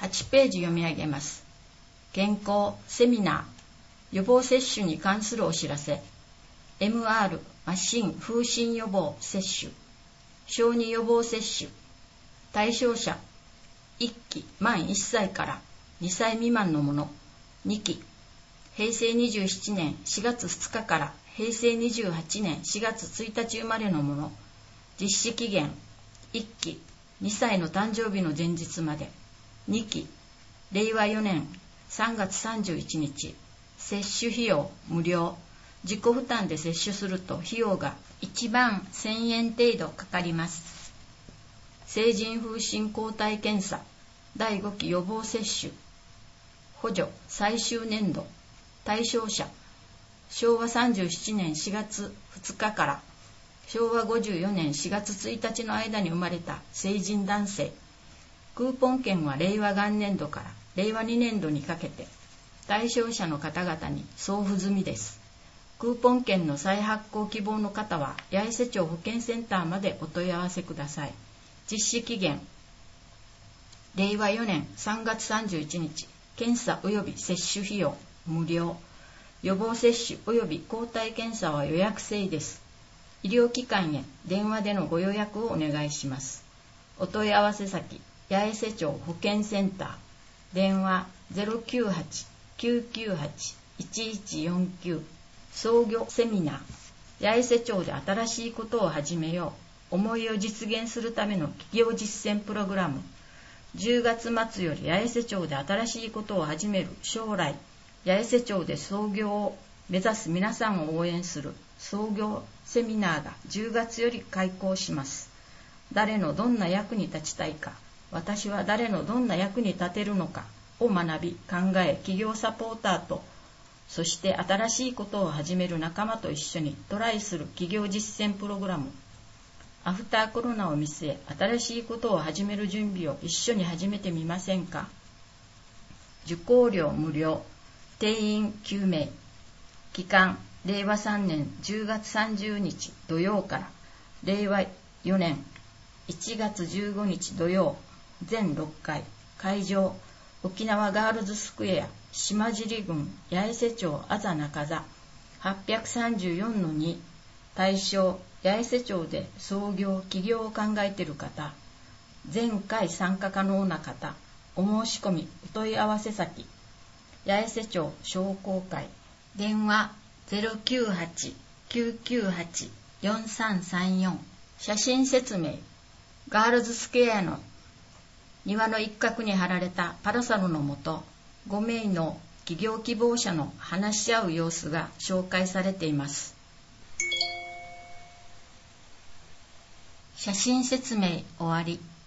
8ページ読み上げます。健康セミナー、予防接種に関するお知らせ。 MR 麻疹風疹予防接種、小児予防接種、対象者1期満1歳から2歳未満のもの、2期平成27年4月2日から平成28年4月1日生まれのもの、実施期限1期2歳の誕生日の前日まで、2期令和4年3月31日、接種費用無料、自己負担で接種すると費用が1万1000円程度かかります。成人風疹抗体検査第5期予防接種、補助最終年度、対象者昭和37年4月2日から昭和54年4月1日の間に生まれた成人男性、クーポン券は令和元年度から令和2年度にかけて対象者の方々に送付済みです。クーポン券の再発行希望の方は八重瀬町保健センターまでお問い合わせください。実施期限令和4年3月31日、検査及び接種費用無料、予防接種及び抗体検査は予約制です。医療機関へ電話でのご予約をお願いします。お問い合わせ先、八重瀬町保健センター、電話 098-998-1149、創業セミナー、八重瀬町で新しいことを始めよう、思いを実現するための企業実践プログラム、10月末より八重瀬町で新しいことを始める、将来八重瀬町で創業を目指す皆さんを応援する創業セミナーが10月より開講します。誰のどんな役に立ちたいか、私は誰のどんな役に立てるのかを学び、考え、企業サポーターと、そして新しいことを始める仲間と一緒にトライする企業実践プログラム。アフターコロナを見据え、新しいことを始める準備を一緒に始めてみませんか。受講料無料、定員9名、期間令和3年10月30日土曜から令和4年1月15日土曜、全6回、会場沖縄ガールズスクエア島尻郡八重瀬町あざ中座 834-2、 対象八重瀬町で創業起業を考えている方、全回参加可能な方、お申し込みお問い合わせ先、八重瀬町商工会、電話 098-998-4334、写真説明、ガールズスクエアの庭の一角に貼られたパラソルの下、5名の起業希望者の話し合う様子が紹介されています。写真説明終わり。